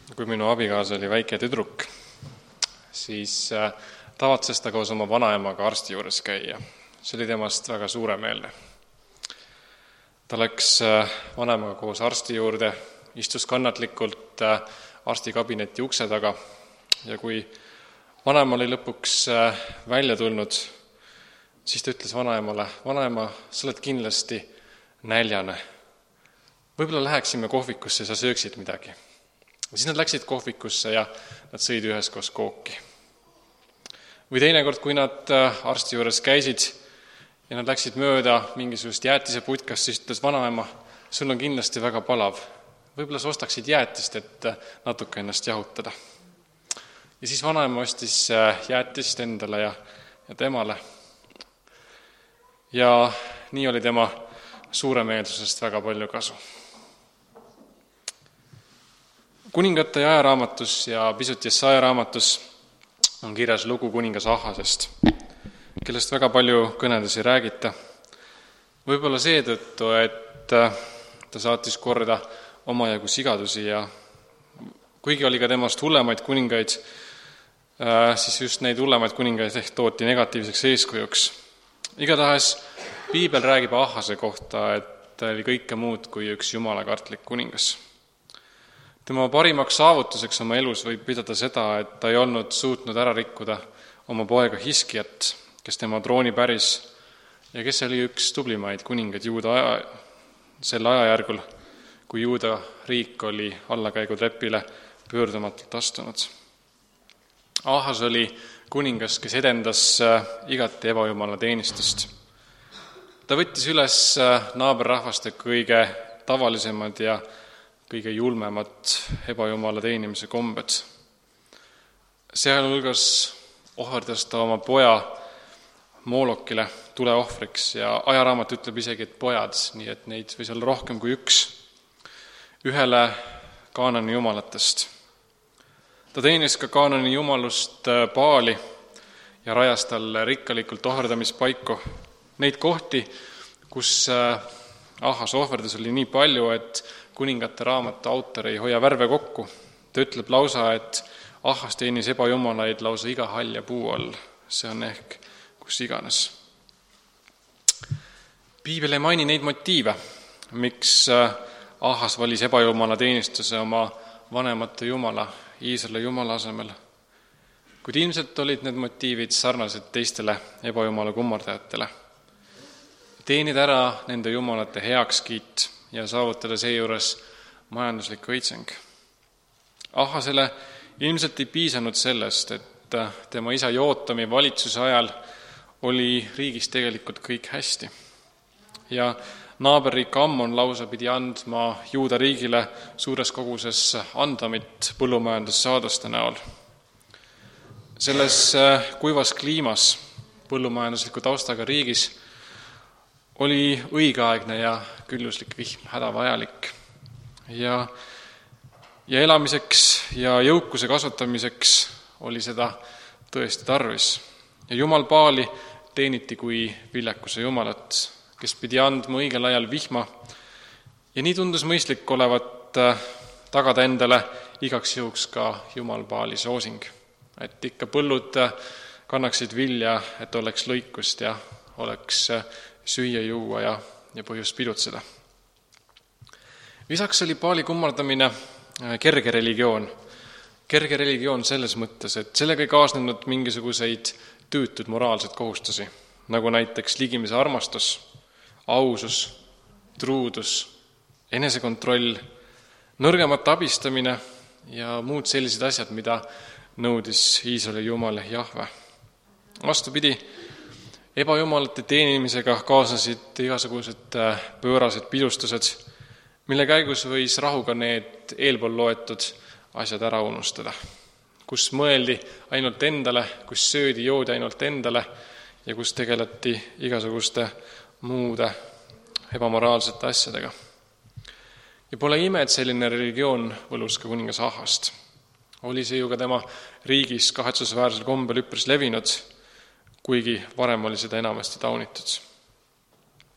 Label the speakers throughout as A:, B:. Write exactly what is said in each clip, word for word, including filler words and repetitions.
A: kui minu abikaasa oli väike tüdruk, siis tavatses ta koos oma vanaemaga arsti juures käia. See oli temast väga suuremeelne. Ta läks vanaemaga koos arsti juurde, istus kannatlikult arstikabineti ukse taga ja kui vanaema oli lõpuks välja tulnud, siis ta ütles vanaemale: vanaema, sa oled kindlasti näljane. Võib-olla läheksime kohvikusse ja sa sööksid midagi. Ja siis nad läksid kohvikusse ja nad sõid üheskoos kooki. Või teinekord, kui nad arsti juures käisid ja nad läksid mööda mingisugust jäätiseputkast, siis ütles vanaema: sul on kindlasti väga palav. Võib-olla sa ostaksid jäätist, et natuke ennast jahutada. Ja siis vanaema ostis jäätist endale ja, ja temale. Ja nii oli tema suuremeelsusest väga palju kasu. Kuningate ajaraamatus ja pisut Jesaja raamatus on kirjas lugu kuningas Ahhasest, kellest väga palju kõnedes ei räägita. Võib-olla seetõttu, et ta saatis korda omajagu sigadusi ja kuigi oli ka temast hullemaid kuningaid, siis just neid hullemaid kuningaid ehk tooti negatiivseks eeskujuks. Igatahes Piibel räägib Ahhase kohta, et ta oli kõike muud kui üks jumalakartlik kuningas. Tema parimaks saavutuseks oma elus võib pidada seda, et ta ei olnud suutnud ära rikkuda oma poega Hiskiat, kes tema trooni päris ja kes oli üks tublimaid kuningaid Juuda aja, sel ajajärgul, kui Juuda riik oli allakäigutrepile pöördumatult astunud. Ahhas oli kuningas, kes edendas igati ebajumala teenistust. Ta võttis üles naaberrahvaste kõige tavalisemad ja kõige julmemad ebajumala teenimise kombed. Sealhulgas ohverdas ta oma poja Moolokile tuleohvriks ja ajaraamat ütleb isegi, et pojad, nii et neid võis olla rohkem kui üks, ühele Kaanani jumalatest. Ta teenis ka Kaanani jumalust Baali ja rajas talle rikkalikult ohverdamispaiku. Neid kohti, kus Ahhas ohverdas, oli nii palju, et kuningate raamatu autor ei hoia värve kokku. Ta ütleb lausa, et Ahhas teenis ebajumalaid lausa iga hall ja puu all. See on ehk kus iganes. Piibel ei maini neid motiive, miks Ahhas valis ebajumala teenistuse oma vanemate jumala, Iisraeli jumala asemel. Kuid ilmselt olid need motiivid sarnased teistele ebajumala kummardajatele. Teenida ära nende jumalate heakskiit ja saavutada seejuures majanduslik õitseng. Ahhasele ilmselt ei piisanud sellest, et tema isa Jootami valitsuse ajal oli riigis tegelikult kõik hästi. Ja naaberriik Ammon lausa pidi andma Juuda riigile suures koguses andamit põllumajandussaaduste näol. Selles kuivas kliimas põllumajandusliku taustaga riigis oli õigeaegne ja külluslik vihm hädavajalik. Ja, ja elamiseks ja jõukuse kasvatamiseks oli seda tõesti tarvis. Ja jumal Baali teeniti kui viljakuse jumalat, kes pidi andma õigel ajal vihma. Ja nii tundus mõistlik olevat tagada endale igaks juhuks ka jumal Baali soosing. Et ikka põllud kannaksid vilja, et oleks lõikust ja oleks süüa, juua ja, ja põhjust pidutseda. Lisaks oli Baali kummardamine kerge religioon. Kerge religioon selles mõttes, et sellega ei kaasnenud mingisuguseid tüütud moraalsed kohustusi, nagu näiteks ligimise armastus, ausus, truudus, enesekontroll, nõrgemate abistamine ja muud sellised asjad, mida nõudis Iisraeli jumal Jahve. Vastupidi, ebajumalate teenimisega kaasnesid igasugused pöörased pidustused, mille käigus võis rahuga need eelpool loetud asjad ära unustada, kus mõeldi ainult endale, kus söödi, joodi ainult endale ja kus tegeleti igasuguste muude ebamoraalsete asjadega. Ja pole ime, et selline religioon võlus ka kuningas Ahhast. Oli see ju ka tema riigis kahetsusväärsel kombel üpris levinud, kuigi varem oli seda enamasti taunitud.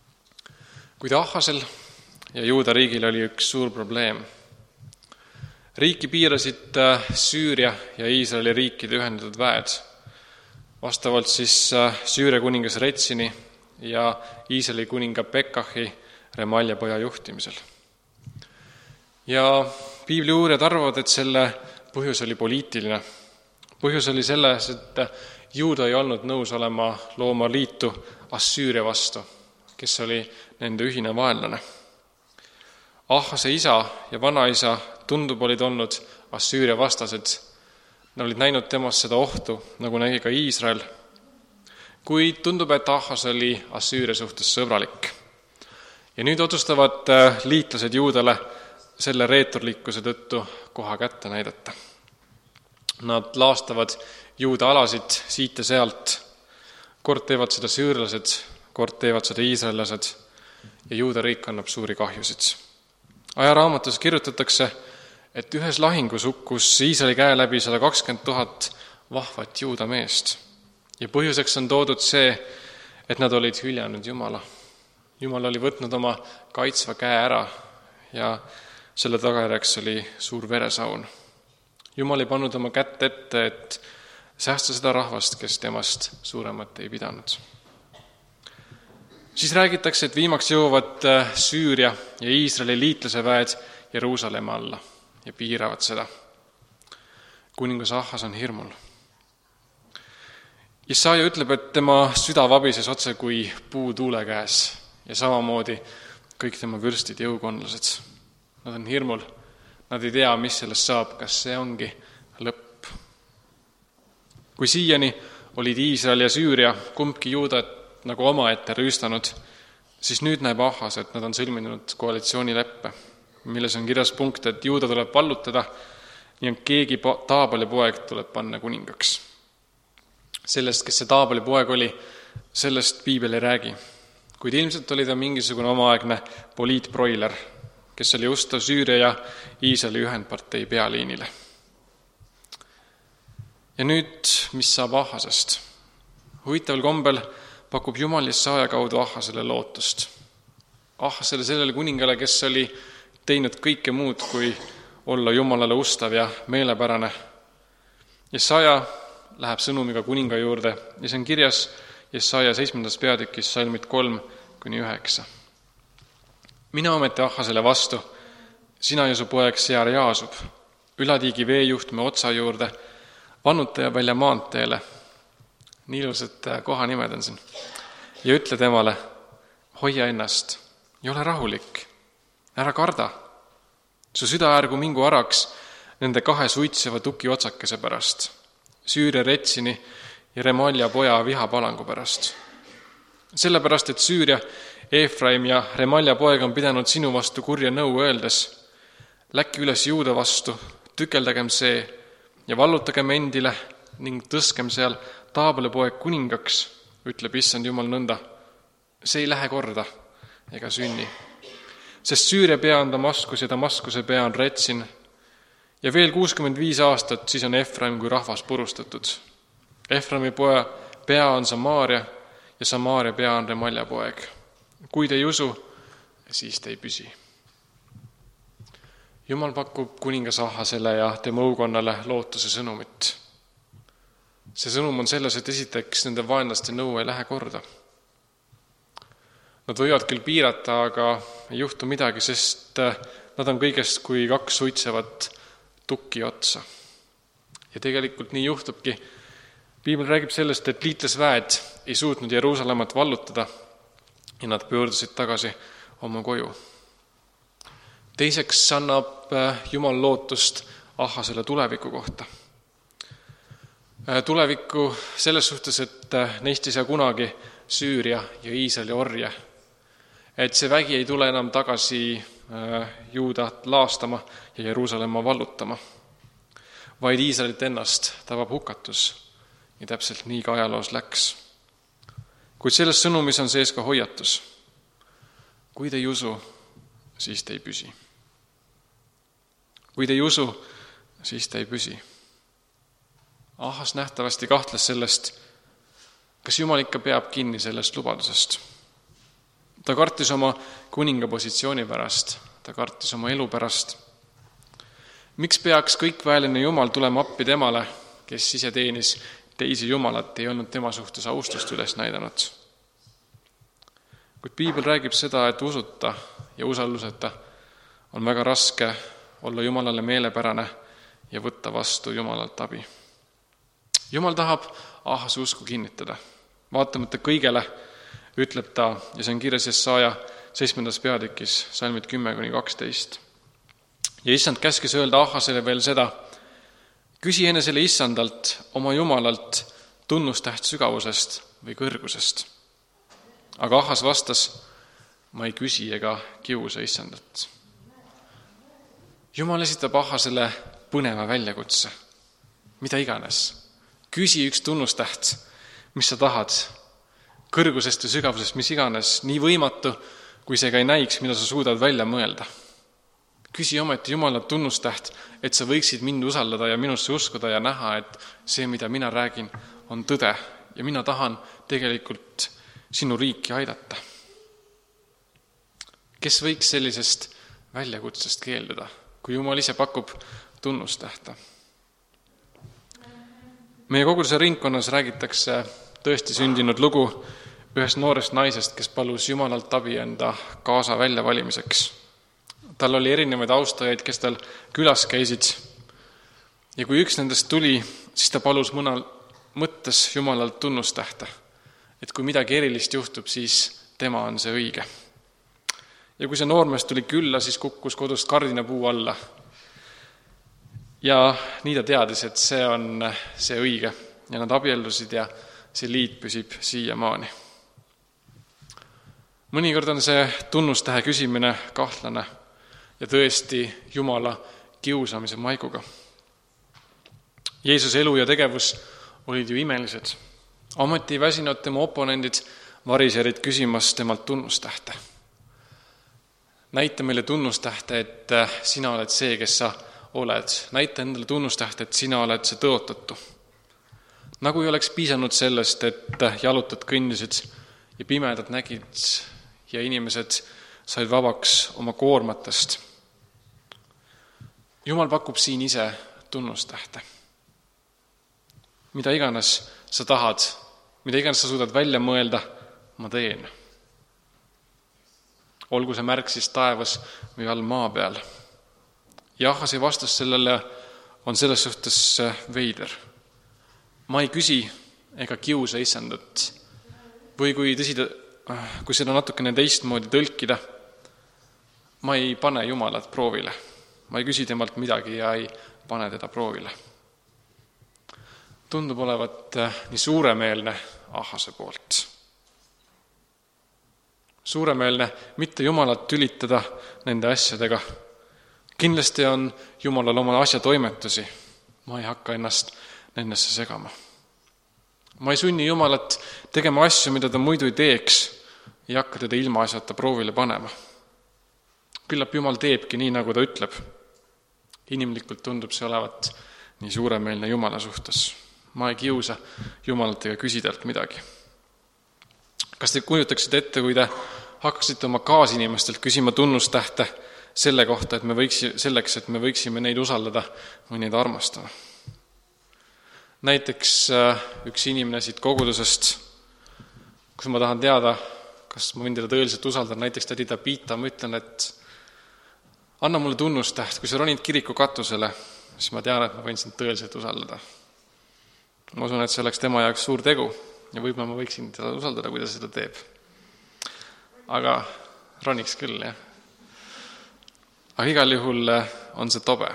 A: Kuid Ahhasel ja Juuda riigil oli üks suur probleem. Riiki piirasid Süüria ja Iisraeli riikide ühendatud väed, vastavalt siis Süüria kuningas Retsini ja Iisraeli kuninga Pekahi Remalja poja juhtimisel. Ja piibli uurijad arvavad, et selle põhjus oli poliitiline. Põhjus oli selles, et Juuda ei olnud nõus olema looma liitu Assüüria vastu, kes oli nende ühine vaenlane. Ahase isa ja vanaisa tundub olid olnud Assüüria vastased. Nad olid näinud temast seda ohtu, nagu nägi ka Iisrael. Kuid tundub, et Ahas oli Assüüria suhtes sõbralik. Ja nüüd otsustavad liitlased Juudale selle reeturlikkuse tõttu koha kätte näidata. Nad laastavad Juuda alasid siit ja sealt. Kord teevad seda süürlased, kord teevad seda iisraellased ja Juuda riik annab suuri kahjusid. Ajaraamatus kirjutatakse, et ühes lahingus hukkus Iisraeli käe läbi sada kakskümmend tuhat vahvat Juuda meest. Ja põhjuseks on toodud see, et nad olid hüljanud Jumala. Jumal oli võtnud oma kaitsva käe ära ja selle tagajärjeks oli suur veresaun. Jumal ei pannud oma kätt ette, et säästa seda rahvast, kes temast suuremat ei pidanud. Siis räägitakse, et viimaks jõuavad Süüria ja Iisraeli liitlase väed Jeruusalemma alla ja piiravad seda. Kuningas Ahas on hirmul. Jesaja ütleb, et tema süda vabises otse kui puu tuule käes ja samamoodi kõik tema vürstid ja jõukonlased. Nad on hirmul, nad ei tea, mis sellest saab, kas see ongi lõpp. Kui siiani olid Iisrael ja Süüria kumbki Juudat nagu omaette rüüstanud, siis nüüd näeb Ahas, et nad on sõlminud koalitsioonileppe, milles on kirjas punkt, et Juuda tuleb vallutada ja keegi Taabali poeg tuleb panna kuningaks. Sellest, kes see Taabali poeg oli, sellest piibel ei räägi, kuid ilmselt oli ta mingisugune omaaegne poliitbroiler, kes oli ustav Süüria ja Iisraeli ühendpartei pealiinile. Ja nüüd, mis saab Ahasest? Huvitaval kombel pakub Jumal Jesaja kaudu Ahasele lootust. Ahasele sellele kuningale, kes oli teinud kõike muud, kui olla Jumalale ustav ja meelepärane. Jesaja läheb sõnumiga kuninga juurde ja see on kirjas Jesaja seitsmendas peatükis salmid kolm kuni üheksa. Mina ometi Ahasele vastu, sina ja su poeg Sear Jaasub, ülatiigi veejuhtme otsa juurde, vannutaja välja maanteele. Nii ilusad kohanimed on siin. Ja ütle temale, hoia ennast ja ole rahulik, ära karda. Su süda ärgu mingu araks nende kahe suitseva tuki otsakese pärast, Süüria Retsini ja Remalja poja vihapalangu pärast. Sellepärast, et Süüria, Efraim ja Remalja poeg on pidanud sinu vastu kurja nõu öeldes, läkki üles Juuda vastu, tükeldagem see ja vallutagem endile ning tõskem seal Taabale poeg kuningaks, ütleb issand Jumal nõnda. See ei lähe korda ega sünni. Sest Süüria pea on Damaskus ja Damaskuse pea on Retsin ja veel kuuskümmend viis aastat siis on Efraim kui rahvas purustatud. Efraimi poja pea on Samaaria ja Samaaria pea on Remalja poeg. Kui te ei usu, siis te ei püsi. Jumal pakub kuningas Ahasele ja tema õukonnale lootuse sõnumit. See sõnum on selles, et esiteks nende vaenlaste nõu ei lähe korda. Nad võivad küll piirata, aga ei juhtu midagi, sest nad on kõigest kui kaks suitsevat tukki otsa. Ja tegelikult nii juhtubki. Piibel räägib sellest, et liitlasväed ei suutnud Jeruusalemmat vallutada ja nad pöördusid tagasi oma koju. Teiseks annab Jumal lootust Ahasele tuleviku kohta. Tulevikku selles suhtes, et neist ei saa kunagi Süüria ja Iisraeli orje. Et see vägi ei tule enam tagasi Juudat laastama ja Jeruusalemma vallutama, vaid Iisraelit ennast tabab hukatus ja täpselt nii ka ajaloos läks. Kuid selles sõnumis on sees ka hoiatus. Kui te ei usu, siis te ei püsi. Kui te ei usu, siis te ei püsi. Ahas nähtavasti kahtles sellest, kas Jumal ikka peab kinni sellest lubadusest. Ta kartis oma kuninga positsiooni pärast, ta kartis oma elu pärast. Miks peaks kõikväeline Jumal tulema appi temale, kes ise teenis teisi jumalat, ei olnud tema suhtes austust üles näidanud? Kuid piibel räägib seda, et usuta ja usalduseta on väga raske olla Jumalale meelepärane ja võtta vastu Jumalalt abi. Jumal tahab Ahase usku kinnitada. Vaatamata kõigele ütleb ta, ja see on kirjas Jesaja seitsmendas peatükis, salmid kümme kuni kaksteist. Ja issand käskis öelda Ahasele veel seda: küsi enesele issandalt, oma Jumalalt, tunnustäht sügavusest või kõrgusest. Aga Ahas vastas: ma ei küsi ega kiusa issandat. Jumal esitab Ahasele põneva väljakutse. Mida iganes. Küsi üks tunnustäht, mis sa tahad, kõrgusest ja sügavusest, mis iganes, nii võimatu, kui see ka ei näiks, mida sa suudad välja mõelda. Küsi ometi Jumala tunnustäht, et sa võiksid mind usaldada ja minusse uskuda ja näha, et see, mida mina räägin, on tõde ja mina tahan tegelikult sinu riiki aidata. Kes võiks sellisest väljakutsest keelduda, kui Jumal ise pakub tunnustähta? Meie koguduse ringkonnas räägitakse tõesti sündinud lugu ühest noorest naisest, kes palus Jumalalt abi enda kaasa väljavalimiseks. Tal oli erinevaid austajaid, kes tal külas käisid, ja kui üks nendest tuli, siis ta palus mõnal mõttes Jumalalt tunnustähta, et kui midagi erilist juhtub, siis tema on see õige. Ja kui see noormees tuli külla, siis kukkus kodust kardinapuu alla. Ja nii ta teadis, et see on see õige, ja nad abiellusid ja see liit püsib siiamaani. Mõnikord on see tunnustähe küsimine kahtlane ja tõesti Jumala kiusamise maiguga. Jeesuse elu ja tegevus olid ju imelised. Ometi ei väsinud tema oponendid variserid küsimas temalt tunnustähte. Näita meile tunnustähte, et sina oled see, kes sa oled. Näita endale tunnustähte, et sina oled see tõotatu. Nagu ei oleks piisanud sellest, et jalutad kõndisid ja pimedad nägid ja inimesed said vabaks oma koormatest. Jumal pakub siin ise tunnustähte. Mida iganes sa tahad, mida iganes sa suudad välja mõelda, ma teen. Olgu see märk siis taevas või all maa peal. Ja Ahase vastus sellele on selles suhtes veider. Ma ei küsi ega kiusa issandat. Või kui, tõsida, kui seda natukene teistmoodi tõlkida, ma ei pane Jumalat proovile. Ma ei küsi temalt midagi ja ei pane teda proovile. Tundub olevat nii suuremeelne Ahase poolt. Suuremeelne mitte Jumalat tülitada nende asjadega. Kindlasti on Jumalal oma asja toimetusi. Ma ei hakka ennast nendesse segama. Ma ei sunni Jumalat tegema asju, mida ta muidu ei teeks, ei hakka teda ilma asjata proovile panema. Küllap Jumal teebki nii, nagu ta ütleb. Inimlikult tundub see olevat nii suuremeelne Jumala suhtes. Ma ei kiusa Jumalat ega küsi talt midagi. Kas te kujutaksite ette, kui te hakkasite oma kaasinimestelt küsima tunnustähte selle kohta, et me võiks, selleks, et me võiksime neid usaldada või neid armastada? Näiteks üks inimene siit kogudusest, kus ma tahan teada, kas ma võin teda tõeliselt usaldada, näiteks tädi Tabita, ma ütlen, et anna mulle tunnustäht, kui sa ronid kiriku katusele, siis ma tean, et ma võin sind tõeliselt usaldada. Ma usun, et see oleks tema jaoks suur tegu ja võib-olla ma võiksin teda usaldada, kui ta seda teeb. Aga roniks küll, jah. Aga igal juhul on see tobe.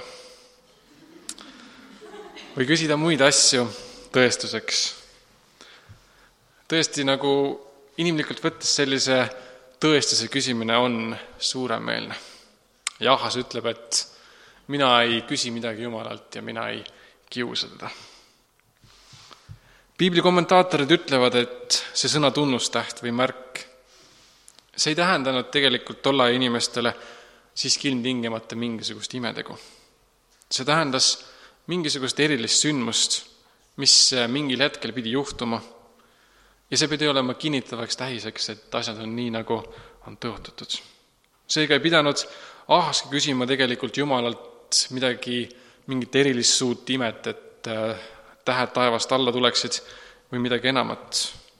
A: Või küsida muid asju tõestuseks. Tõesti, nagu inimlikult võttes sellise tõestuse küsimine on suuremeelne. Ja Ahas ütleb, et mina ei küsi midagi Jumalalt ja mina ei kiusa teda. Piibli kommentaatorid ütlevad, et see sõna tunnustäht või märk, see ei tähendanud tegelikult tolla inimestele siiski ilmtingimata mingisugust imetegu. See tähendas mingisugust erilist sündmust, mis mingil hetkel pidi juhtuma ja see pidi olema kinnitavaks tähiseks, et asjad on nii, nagu on tõotatud. Seega ei pidanud Ahaski küsima tegelikult Jumalalt midagi, mingit erilist suurt imet, et tähed taevast alla tuleksid või midagi enamat.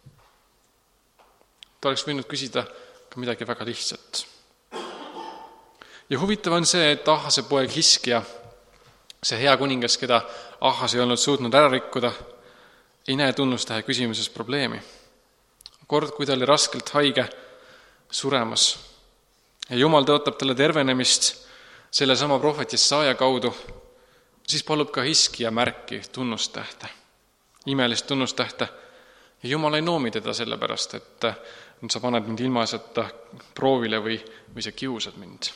A: Ta oleks võinud küsida ka midagi väga lihtsat. Ja huvitav on see, et Ahase poeg Hiskja, see hea kuningas, keda Ahas ei olnud suutnud ära rikkuda, ei näe tunnustähe küsimuses probleemi. Kord, kui ta oli raskelt haige, suremas, ja Jumal tõotab talle tervenemist selle sama prohvet Jesaja kaudu, siis palub ka Hiskja märki tunnustähte, imelist tunnustähte, ja Jumal ei noomi teda sellepärast, et sa paned mind ilmaasjata proovile või, või sa kiusad mind.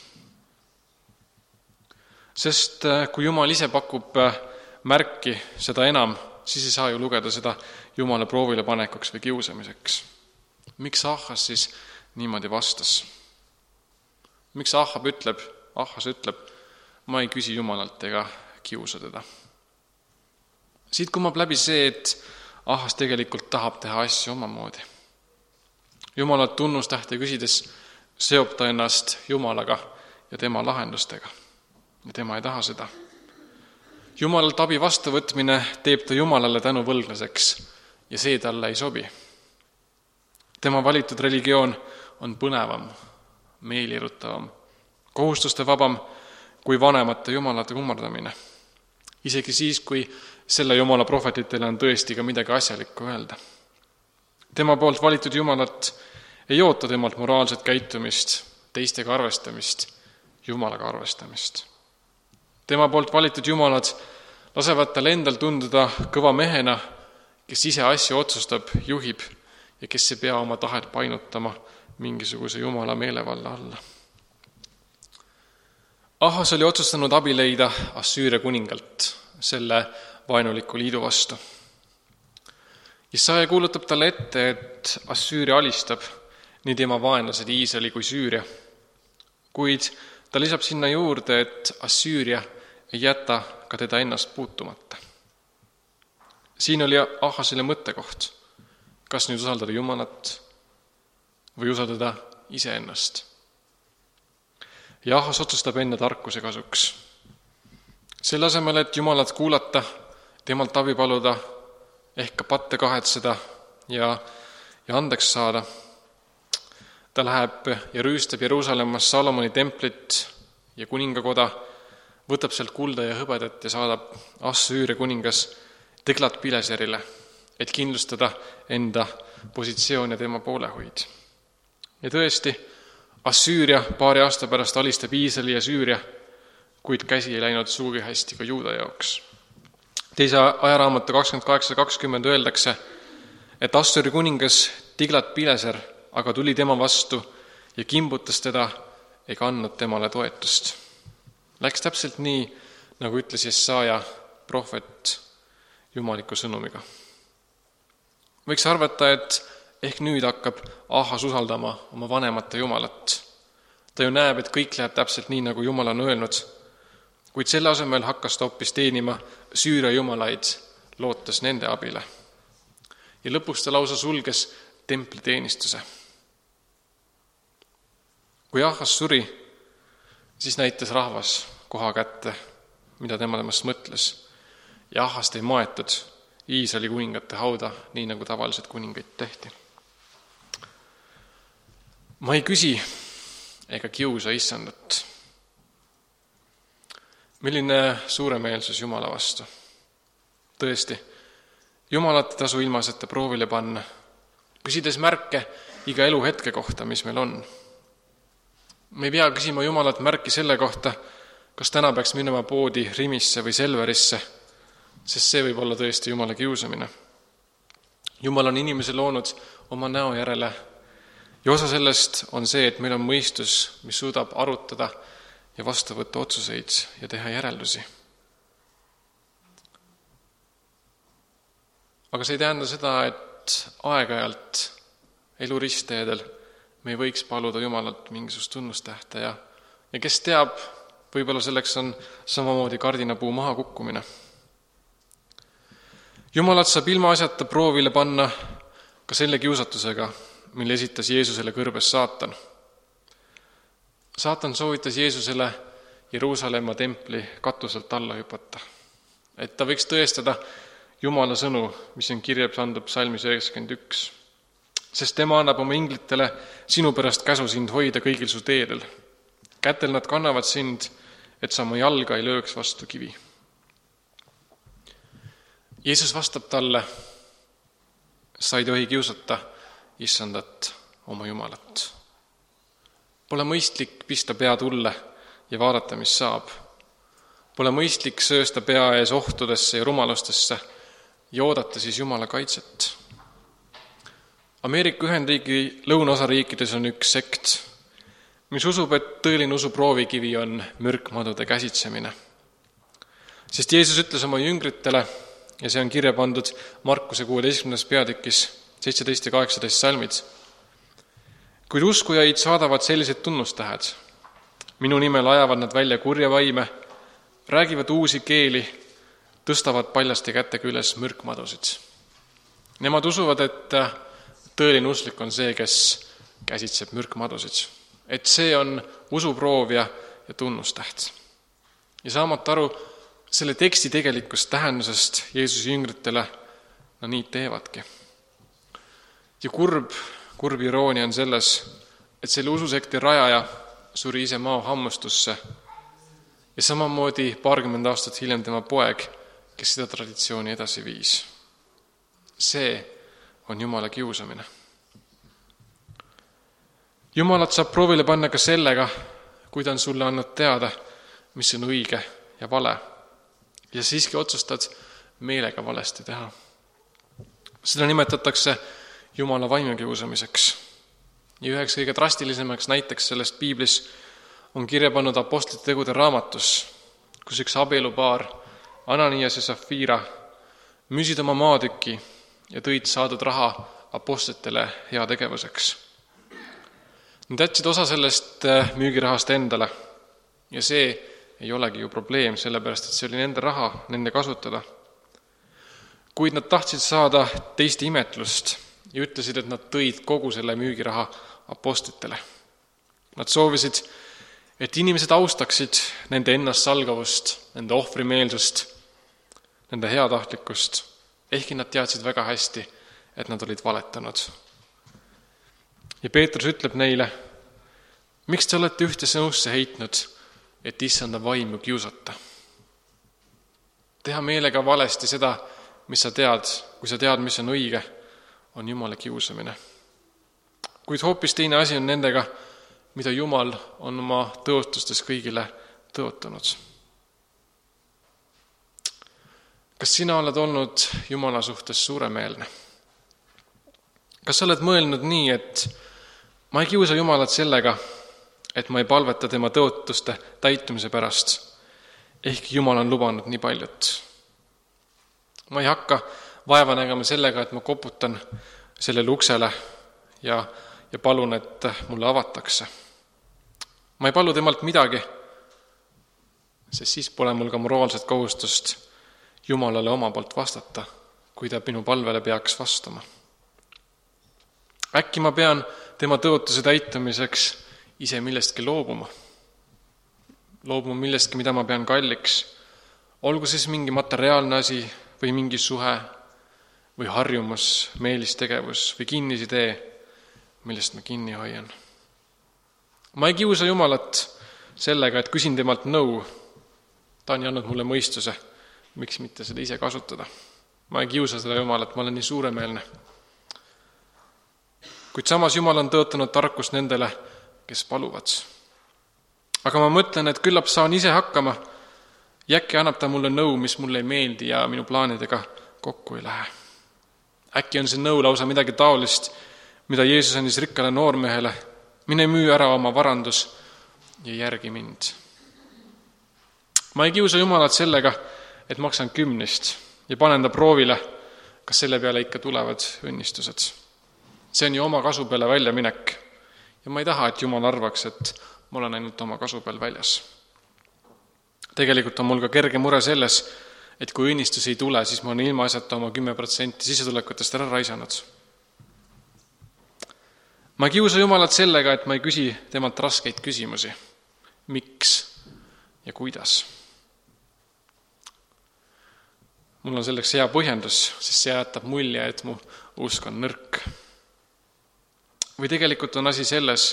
A: Sest kui Jumal ise pakub märki, seda enam, siis ei saa ju lugeda seda Jumala proovile panekuks või kiusamiseks. Miks Ahas siis niimoodi vastas? Miks Ahab ütleb, Ahas ütleb, ma ei küsi Jumalalt ega kiusa teda? Siit kumab läbi see, et Ahas tegelikult tahab teha asju omamoodi. Jumalalt tunnustähte küsides seob ta ennast Jumalaga ja tema lahendustega. Ja tema ei taha seda. Jumalalt abi vastuvõtmine teeb ta Jumalale tänuvõlglaseks ja see talle ei sobi. Tema valitud religioon on põnevam, meelirutavam, kohustuste vabam kui vanemate jumalate kummardamine. Isegi siis, kui selle Jumala prohvetitele on tõesti ka midagi asjalikku öelda. Tema poolt valitud Jumalat ei oota temalt moraalset käitumist, teistega arvestamist, Jumalaga arvestamist. Tema poolt valitud Jumalad lasevad tal endal tunduda kõva mehena, kes ise asju otsustab, juhib ja kes ei pea oma tahet painutama mingisuguse Jumala meelevalla alla. Ahas oli otsustanud abi leida Assüüria kuningalt selle vaenuliku liidu vastu. Jesaja kuulutab talle ette, et Assüüria alistab nii tema vaenlased Iisraeli kui Süüria, kuid ta lisab sinna juurde, et Assüüria ei jäta ka teda ennast puutumata. Siin oli Ahasile mõttekoht, kas nüüd usaldada Jumalat või usaldada iseennast. Ja Ahas otsustab enne tarkuse kasuks. Selle asemel, et Jumalat kuulata, temalt abi paluda, ehk ka patte kahetseda ja, ja andeks saada, ta läheb ja rüüstab Jeruusalemmas Salomoni templit ja kuningakoda, võtab sealt kulda ja hõbedat ja saadab Assüüria kuningas Teglat-Pileserile, et kindlustada enda positsioon ja tema poolehoid. Ja tõesti, Assüüria paari aasta pärast alistab Iisraeli ja Süüria, kuid käsi ei läinud suugi hästi ka Juuda jaoks. Teise ajaraamatu kakskümmend kaheksa kakskümmend öeldakse, et Assüüria kuningas Teglat-Pileser aga tuli tema vastu ja kimbutas teda ega andnud temale toetust. Läks täpselt nii, nagu ütles Jesaja prohvet jumaliku sõnumiga. Võiks arvata, et ehk nüüd hakkab Ahas usaldama oma vanemate Jumalat. Ta ju näeb, et kõik läheb täpselt nii, nagu Jumal on öelnud, kuid selle asemel hakkas ta hoopis teenima Süüria jumalaid, lootes nende abile. Ja lõpuks ta lausa sulges templiteenistuse. Kui Ahas suri, siis näitas rahvas koha kätte, mida tema temast mõtles, ja Ahast ei maetud Iisraeli kuningate hauda, nii nagu tavaliselt kuningaid tehti. Ma ei küsi ega kiusa issandat. Milline suuremeelsus Jumala vastu? Tõesti, Jumalat ei tasu ilmaasjata proovile panna, küsides märke iga eluhetke kohta, mis meil on. Me ei pea küsima Jumalat märki selle kohta, kas täna peaks minema poodi Rimisse või Selverisse, sest see võib olla tõesti Jumala kiusamine. Jumal on inimese loonud oma näo järele ja osa sellest on see, et meil on mõistus, mis suudab arutada ja vastu võtta otsuseid ja teha järeldusi. Aga see ei tähenda seda, et aeg-ajalt elu ristteedel me ei võiks paluda Jumalalt mingisugust tunnustähte ja, ja kes teab, võib-olla selleks on samamoodi kardinapuu maha kukkumine. Jumalat saab ilma asjata proovile panna ka selle kiusatusega, mille esitas Jeesusele kõrbes saatan. Saatan soovitas Jeesusele Jeruusalemma templi katuselt alla hüpata. Et ta võiks tõestada Jumala sõnu, mis on kirja pandud psalmis üheksakümmend üks. Sest tema annab oma inglitele sinu pärast käsu sind hoida kõigil su teedel. Kätel nad kannavad sind, et sa oma jalga ei lööks vastu kivi. Jeesus vastab talle, sa ei tohi kiusata issandat oma Jumalat. Pole mõistlik pista pea tulle ja vaadata, mis saab. Pole mõistlik söösta pea ees ohtudesse ja rumalustesse ja oodata siis Jumala kaitset. Ameerika Ühendriigi lõunaosariikides on üks sekt, mis usub, et tõeline usu proovikivi on mürkmadude käsitsemine. Sest Jeesus ütles oma jüngritele, ja see on kirja pandud Markuse kuueteistkümnendas peatükis seitseteist ja kaheksateist salmid. Kuid uskujaid saadavad sellised tunnustähed. Minu nimel ajavad nad välja kurja vaime, räägivad uusi keeli, tõstavad paljaste kätega üles mürkmadusid. Nemad usuvad, et tõeline usklik on see, kes käsitseb mürkmadusid. Et see on usuproovija ja tunnustäht. Ja saamata aru selle teksti tegelikust tähendusest Jeesuse jüngritele, no nii teevadki. Ja kurb, kurb iroonia on selles, et selle ususekti rajaja suri ise maa hammustusse ja samamoodi paarkümmend aastat hiljem tema poeg, kes seda traditsiooni edasi viis. See on Jumala kiusamine. Jumalat saab proovile panna ka sellega, kui ta on sulle andnud teada, mis on õige ja vale. Ja siiski otsustad meelega valesti teha. Seda nimetatakse Jumala vaimu kiusamiseks. Ja üheks kõige drastilisemaks näiteks sellest piiblis on kirja pannud apostlite tegude raamatus, kus üks abielupaar, Ananias ja Safira, müüsid oma maatüki ja tõid saadud raha apostlitele heategevuseks. Nad jätsid osa sellest müügirahast endale ja see ei olegi ju probleem, sellepärast, et see oli nende raha, nende kasutada. Kuid nad tahtsid saada teiste imetlust ja ütlesid, et nad tõid kogu selle müügiraha apostlitele. Nad soovisid, et inimesed austaksid nende ennast salgavust, nende ohvrimeelsust, nende heatahtlikkust, ehkki nad teadsid väga hästi, et nad olid valetanud. Ja Peetrus ütleb neile, miks te olete ühte sõnusse heitnud, et issanda vaimu kiusata. Teha meelega valesti seda, mis sa tead, kui sa tead, mis on õige, on Jumala kiusamine. Kuid hoopis teine asi on nendega, mida Jumal on oma tõotustes kõigile tõotanud. Kas sina oled olnud Jumala suhtes suuremeelne? Kas sa oled mõelnud nii, et ma ei kiusa Jumalat sellega, et ma ei palveta tema tõotuste täitumise pärast, ehkki Jumal on lubanud nii paljut. Ma ei hakka vaeva nägema sellega, et ma koputan sellele uksele ja, ja palun, et mulle avatakse. Ma ei palu temalt midagi, sest siis pole mul ka moraalset kohustust Jumalale oma poolt vastata, kui ta minu palvele peaks vastama. Äkki ma pean tema tõotuse täitumiseks ise millestki loobuma. Loobuma millestki, mida ma pean kalliks. Olgu siis mingi materiaalne asi või mingi suhe või harjumus, meelistegevus või kinnisidee, millest ma kinni hoian. Ma ei kiusa Jumalat sellega, et küsin temalt nõu. Ta on andnud mulle mõistuse, miks mitte seda ise kasutada. Ma ei kiusa seda Jumalat, ma olen nii suuremeelne. Kuid samas Jumal on tõotanud tarkust nendele, kes paluvad. Aga ma mõtlen, et küllap saan ise hakkama ja äkki annab ta mulle nõu, mis mulle ei meeldi ja minu plaanidega kokku ei lähe. Äkki on see nõu lausa midagi taolist, mida Jeesus andis rikkale noormehele, mine müü ära oma varandus ja järgi mind. Ma ei kiusa Jumalat sellega, et maksan kümnist ja panen ta proovile, kas selle peale ikka tulevad õnnistused. See on ju oma kasu peale välja minek. Ja ma ei taha, et Jumal arvaks, et ma olen ainult oma kasu peal väljas. Tegelikult on mul ka kerge mure selles, et kui õnnistus ei tule, siis ma olen ilma asjata oma kümme protsenti sissetulekutest ära raisanud. Ma ei kiusa Jumalat sellega, et ma ei küsi temalt raskeid küsimusi. Miks? ja kuidas. mul on selleks hea põhjendus, sest see jätab mulje, et mu usk on nõrk. või tegelikult on asi selles,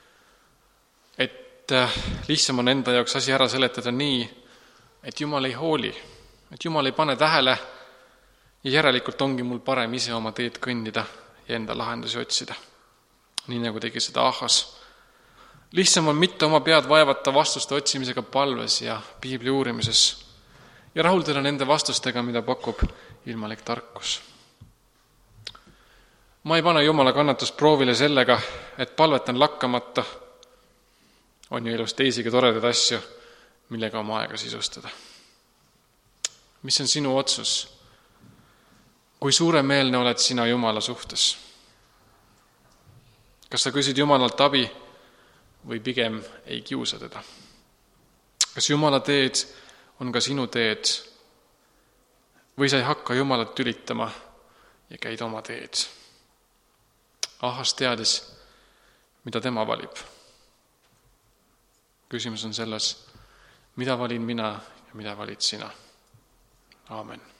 A: et lihtsam on enda jaoks asi ära seletada nii, et Jumal ei hooli, et Jumal ei pane tähele ja järelikult ongi mul parem ise oma teed kõndida ja enda lahendusi otsida. Nii nagu tegi seda Ahas. Lihtsam on mitte oma pead vaevata vastuste otsimisega palves ja piibli uurimises ja rahuldada nende vastustega, mida pakub ilmalik tarkus. Ma ei pane Jumala kannatust proovile sellega, et palvetan lakkamata. On ju elus teisigi toredaid asju, millega oma aega sisustada. Mis on sinu otsus? Kui suuremeelne oled sina Jumala suhtes? Kas sa küsid Jumalalt abi või pigem ei kiusa teda? Kas Jumala teed on ka sinu teed või sa ei hakka Jumalat tülitama ja käid oma teed? Ahas teadis, mida tema valib. Küsimus on selles, mida valin mina ja mida valid sina. Aamen.